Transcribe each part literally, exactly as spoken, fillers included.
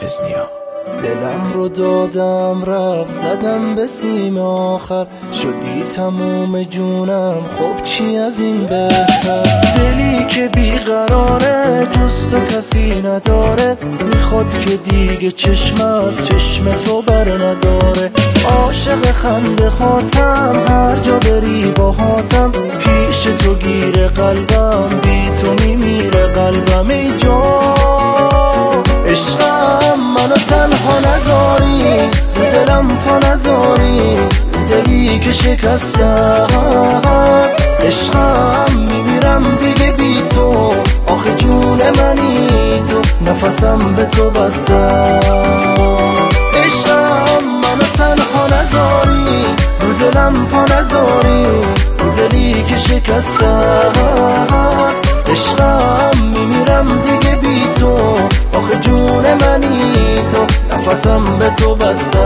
بزنیا. دلم رو دادم رفت زدم به سیم آخر، شدی تموم جونم خب چی از این بهتر. دلی که بیقراره جز تو کسی نداره، میخواد که دیگه چشم از چشم تو بر نداره. عاشق خنده هاتم هر جا بری با هاتم، پیش تو گیر قلبم بی تو میمیره قلبم. ای جان عشقم منو تنها نذاری، دلم پا نذاری، دلی که شکسته هست. عشقم میمیرم دیگه بی تو، آخه جون منی تو، نفسم به تو بسته. عشقم منو تنها نذاری، رو دلم پا نذاری، دلی که شکسته هست. عشقم میمیرم دیگه بی تو، آخه جون منی تو، نفسم به تو بسته.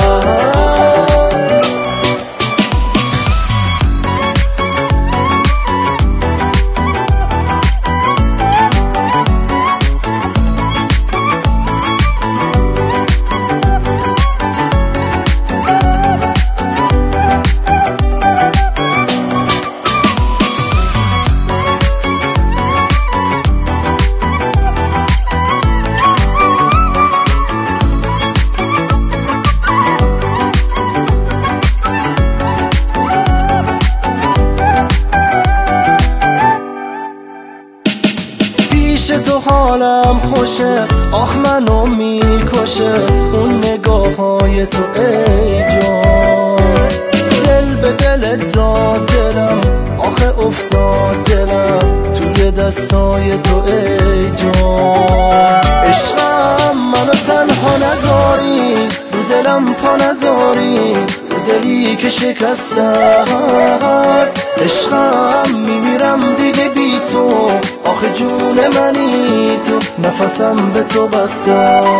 پیش تو حالم خوشه، آخ منو میکشه اون نگاه های تو. ای جان دل به دل داد دلم، آخه افتاد دلم توی دستای تو. ای جان عشقم منو تنها نذاری، رو دلم پا نذاری، دلی که شکسته هست. عشقم میمیرم دیگه بی تو، آخه جون منی تو، نفسم به تو بسته.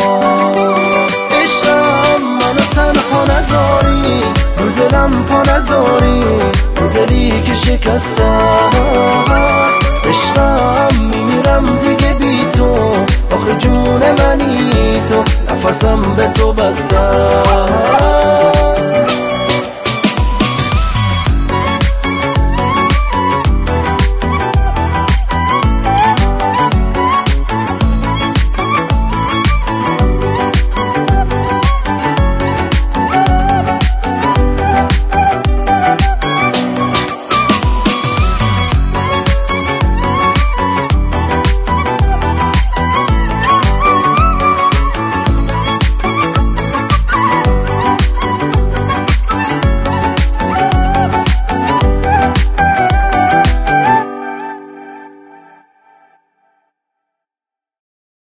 عشقم منو تنها نذاری، رو دلم پا نذاری، دلی که شکسته هست. عشقم میمیرم دیگه بی تو، آخه جون منی تو، نفسم به تو بسته.